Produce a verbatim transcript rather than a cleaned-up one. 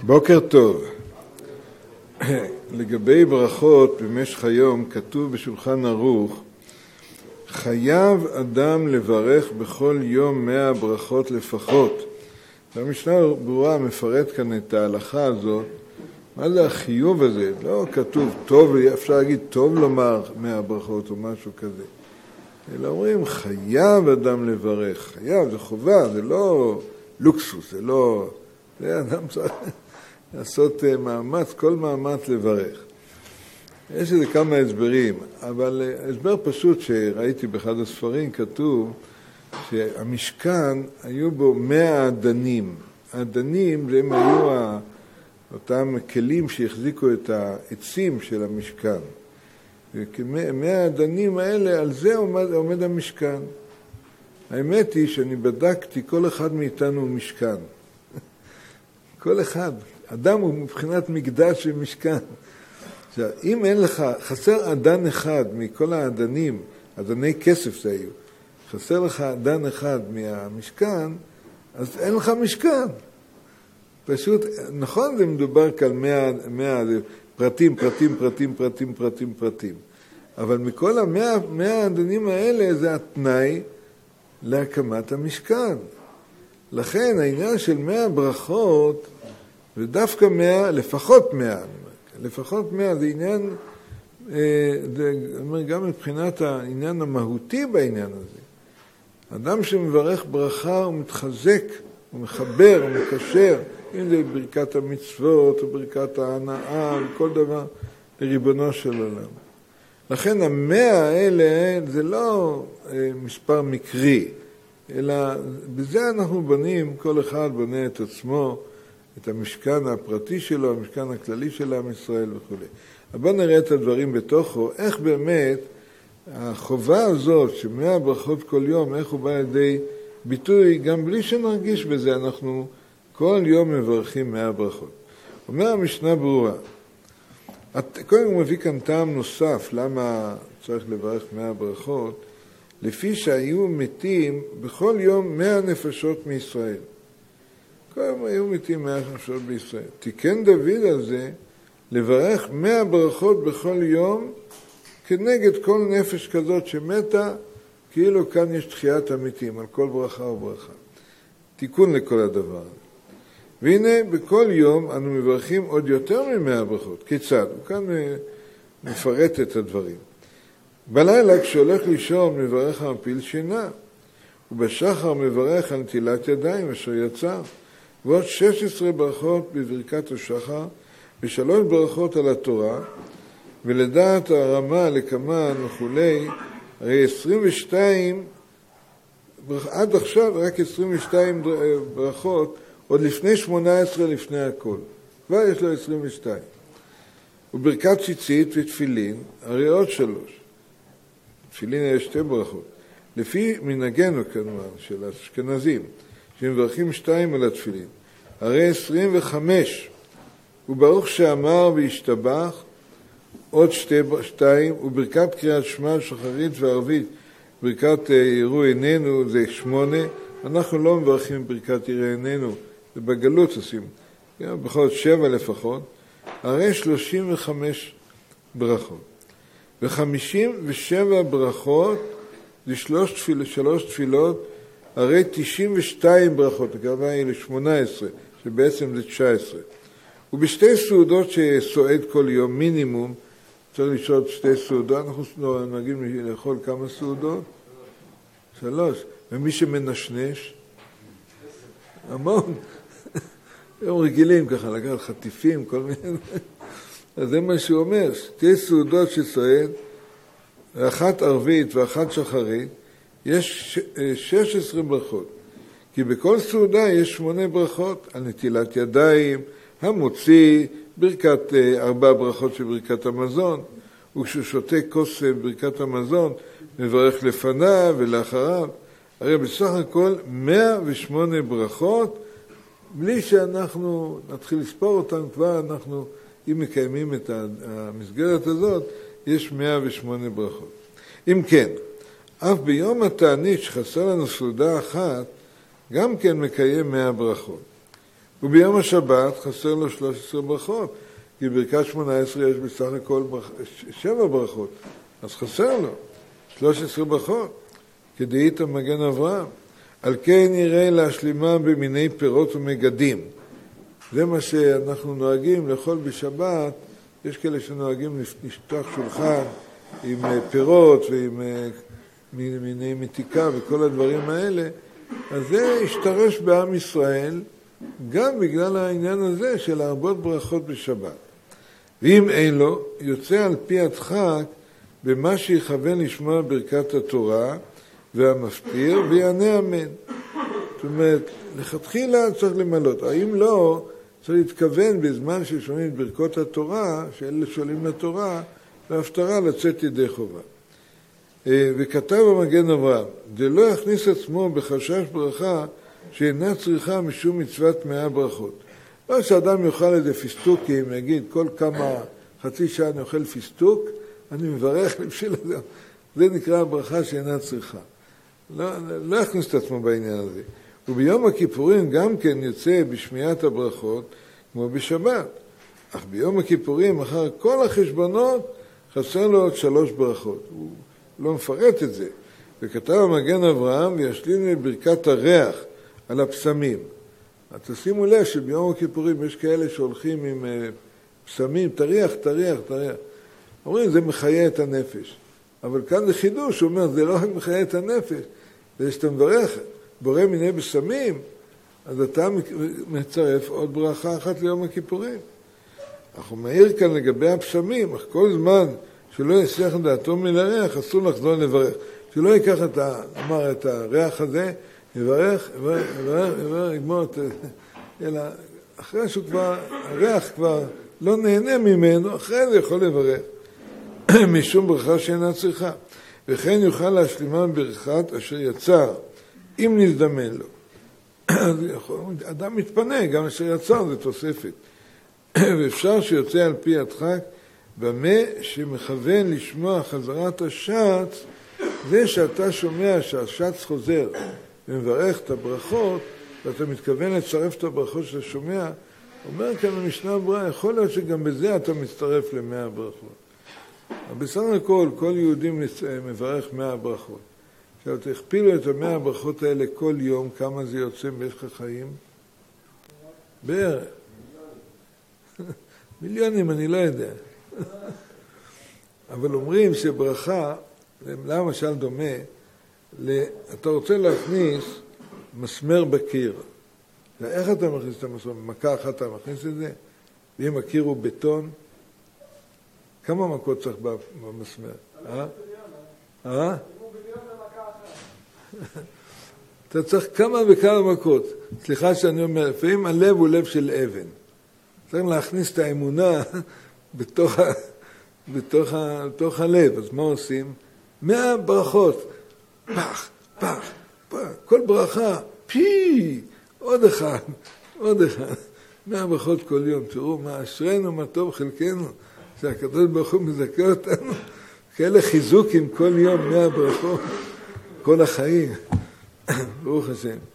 בוקר טוב. לגבי ברכות במשך היום כתוב בשולחן ערוך, חייב אדם לברך בכל יום מאה ברכות לפחות. והמשנה ברורה מפרט כאן את ההלכה הזאת. מה זה החיוב הזה? לא כתוב טוב, אפשר להגיד טוב לומר מאה ברכות או משהו כזה. אלא אומרים חייב אדם לברך. חייב, זה חובה, זה לא לוקסוס, זה לא... זה אדם צריך לעשות מאמץ, כל מאמץ לברך. יש איזה כמה הסברים, אבל הסבר פשוט שראיתי באחד הספרים כתוב שהמשכן היו בו מאה עדנים. העדנים הם היו אותם כלים שהחזיקו את העצים של המשכן. מאה העדנים האלה, על זה עומד, עומד המשכן. האמת היא שאני בדקתי, כל אחד מאיתנו משכן. כל אחד. אדם הוא מבחינת מקדש ומשכן. עכשיו, אם אין לך, חסר עדן אחד מכל העדנים, עדני כסף זה היו, חסר לך עדן אחד מהמשכן, אז אין לך משכן. פשוט, נכון זה מדובר כאן מאה, מאה פרטים, פרטים, פרטים, פרטים, פרטים, פרטים. אבל מכל המאה, מאה עדנים האלה זה התנאי להקמת המשכן. לכן העניין של מאה ברכות, ודווקא מאה, לפחות מאה, לפחות מאה, זה עניין, זה אומר גם מבחינת העניין המהותי בעניין הזה. אדם שמברך ברכה הוא מתחזק, הוא מחבר, הוא מקשר, אם זה ברכת המצוות או ברכת ההנאה, כל דבר לריבונו של עולם. לכן המאה האלה זה לא מספר מקרי, אלא בזה אנחנו בונים, כל אחד בונה את עצמו, את המשכן הפרטי שלו, המשכן הכללי של עם ישראל וכו'. אבל בוא נראה את הדברים בתוכו, איך באמת החובה הזאת, שמאה ברכות כל יום, איך הוא בא לידי ביטוי, גם בלי שנרגיש בזה, אנחנו כל יום מברכים מאה ברכות. אומר המשנה ברורה, קודם הוא מביא כאן טעם נוסף, למה צריך לברך מאה ברכות, לפי שהיו מתים בכל יום מאה נפשות מישראל. כל יום היו מתים מאה נפשות בישראל. תיקן דוד על זה לברך מאה ברכות בכל יום כנגד כל נפש כזאת שמתה, כאילו כאן יש תחיית המתים על כל ברכה וברכה. תיקון לכל הדבר הזה. והנה בכל יום אנו מברכים עוד יותר ממאה ברכות. כיצד? הוא כאן מפרט את הדברים. בלילה כשהולך לישון מברך המפיל שינה, ובשחר מברך על נטילת ידיים אשר יצא, ועוד שש עשרה ברכות בברכת השחר, ושלוש ברכות על התורה, ולדעת הרמה לקמן וכולי, הרי עשרים ושתיים, עד עכשיו רק עשרים ושתיים ברכות, עוד לפני שמונה עשרה לפני הכל. כבר יש לו עשרים ושתיים. וברכת ציצית ותפילין, הרי עוד שלוש. תפילין יש שתי ברכות. לפי מנהגנו כנראה, של האשכנזים, שמברכים שתיים על התפילין. הרי עשרים וחמש. וברוך שאמר והשתבח, עוד שתי, שתיים, וברכת קריאת שמע, שחרית וערבית, ברכת יראו עינינו, זה שמונה. אנחנו לא מברכים ברכת יראו עינינו, זה בגלות עושים. בכל שבע לפחות. הרי שלושים וחמש ברכות. וחמישים ושבע ברכות, זה שלוש, תפיל, שלוש תפילות, הרי תשעים ושתיים ברכות, הכוונה היא ל-שמונה עשרה, שבעצם זה תשע עשרה. ובשתי סעודות שסועד כל יום מינימום, צריך לשאול שתי סעודות, אנחנו נוהגים לאכול כמה סעודות? שלוש. ומי שמנשנש? המון. הם רגילים ככה, לקחת חטיפים, כל מיני... אז זה מה שהוא אומר, שתי סעודות שסועד, ואחת ערבית ואחת שחרית, יש שש עשרה ברכות. כי בכל סעודה יש שמונה ברכות, על נטילת ידיים, המוציא, ברכת ארבע ברכות של ברכת המזון, וכשהוא שותה כוס ברכת המזון, מברך לפניו ולאחריו. הרי בסך הכל מאה ושמונה ברכות, בלי שאנחנו נתחיל לספור אותן, כבר אנחנו, אם מקיימים את המסגרת הזאת, יש מאה ושמונה ברכות. אם כן, אף ביום התענית שחסר לנו סעודה אחת, גם כן מקיים מאה ברכות. וביום השבת חסר לו שלוש עשרה ברכות, כי ברכת שמונה עשרה יש בסך הכל ברכ... שבע ברכות, אז חסר לו שלוש עשרה ברכות, כדאית המגן אברהם. על כן יראה להשלימה במיני פירות ומגדים. זה מה שאנחנו נוהגים לאכול בשבת. יש כאלה שנוהגים לשטוח שולחן עם פירות ועם מיני מתיקה וכל הדברים האלה. אז זה השתרש בעם ישראל גם בגלל העניין הזה של להרבות ברכות בשבת. ואם אין לו, יוצא על פי הדחק במה שיכוון לשמוע ברכת התורה והמפטיר ויענה אמן. זאת אומרת, לכתחילה צריך למלות. האם לא, צריך להתכוון בזמן ששומעים את ברכות התורה, שאלה שואלים לתורה, והפטרה לצאת ידי חובה. וכתב המגן אברהם, זה לא יכניס עצמו בחשש ברכה שאינה צריכה משום מצוות מאה ברכות. לא שאדם יאכל איזה פיסטוקים, יגיד כל כמה חצי שעה אני אוכל פיסטוק, אני מברך לבשיל הזה. זה נקרא הברכה שאינה צריכה. לא, לא יכניס את עצמו בעניין הזה. וביום הכיפורים גם כן יוצא בשמיעת הברכות כמו בשבת. אך ביום הכיפורים, אחר כל החשבונות, חסר לו עוד שלוש ברכות. הוא לא מפרט את זה. וכתב המגן אברהם וישלים את ברכת הריח על הפסמים. תשימו לב שביום הכיפורים יש כאלה שהולכים עם פסמים, תריח, תריח, תריח. אומרים, זה מחיה את הנפש. אבל כאן זה חידוש, הוא אומר, זה לא רק מחיה את הנפש, זה שאתה מברך, בורא מיני פסמים, אז אתה מצרף עוד ברכה אחת ליום הכיפורים. אך הוא מעיר כאן לגבי הפסמים, אך כל זמן שלא יסיח דעתו מן הריח, אסור לחזור לברך. שלא ייקח את, ה, אמר, את הריח הזה, יברך, יברך, יברך, יברך, יגמור את... אלא אחרי שהוא כבר, הריח כבר לא נהנה ממנו, אחרי זה יכול לברך. משום ברכה שאינה צריכה. וכן יוכל להשלימה ברכת אשר יצר, אם נזדמן לו. אדם מתפנה, גם אשר יצר זה תוספת. ואפשר שיוצא על פי הדחק, במה שמכוון לשמוע חזרת השץ, זה שאתה שומע שהשץ חוזר ומברך את הברכות, ואתה מתכוון לצרף את הברכות שאתה שומע, אומר כאן במשנה ברורה, יכול להיות שגם בזה אתה מצטרף למאה ברכות. בסך הכל, כל יהודי מברך מאה ברכות. עכשיו, תכפילו את המאה הברכות האלה כל יום, כמה זה יוצא במשך החיים? בערך. מיליונים, אני לא יודע. אבל אומרים שברכה, למשל דומה, אתה רוצה להכניס מסמר בקיר. איך אתה מכניס את המסמר? מכה אחת אתה מכניס את זה? ואם הקיר הוא בטון, כמה מכות צריך במסמר? אה? אה? אתה צריך כמה וכמה מכות. סליחה שאני אומר, לפעמים הלב הוא לב של אבן. צריך להכניס את האמונה בתוך, ה, בתוך, ה, בתוך הלב. אז מה עושים? מאה ברכות. פח, פח, פח. כל ברכה, פי, עוד אחד, עוד אחד. מאה ברכות כל יום. תראו מה אשרנו, מה טוב חלקנו. שהקדוש ברוך הוא מזכה אותנו. כאלה חיזוקים כל יום, מאה ברכות. כל החיים. ברוך השם.